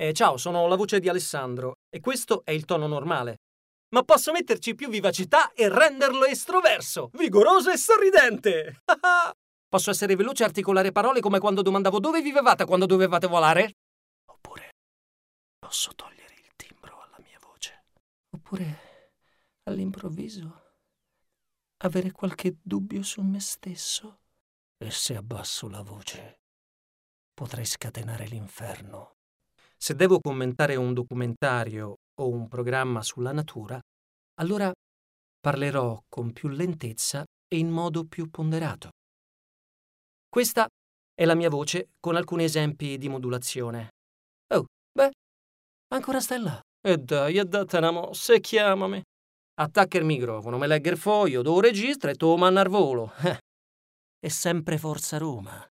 Ciao, sono la voce di Alessandro e questo è il tono normale. Ma posso metterci più vivacità e renderlo estroverso, vigoroso e sorridente. Posso essere veloce e articolare parole come quando domandavo dove vivevate quando dovevate volare? Oppure posso togliere il timbro alla mia voce. Oppure, all'improvviso, avere qualche dubbio su me stesso. E se abbasso la voce, potrei scatenare l'inferno. Se devo commentare un documentario o un programma sulla natura, allora parlerò con più lentezza e in modo più ponderato. Questa è la mia voce con alcuni esempi di modulazione. Oh, beh, ancora stai là. E dai, dattene mossa e chiamami. Attacca il microfono, me legge il foglio, do registra e tu manna al volo. È sempre Forza Roma.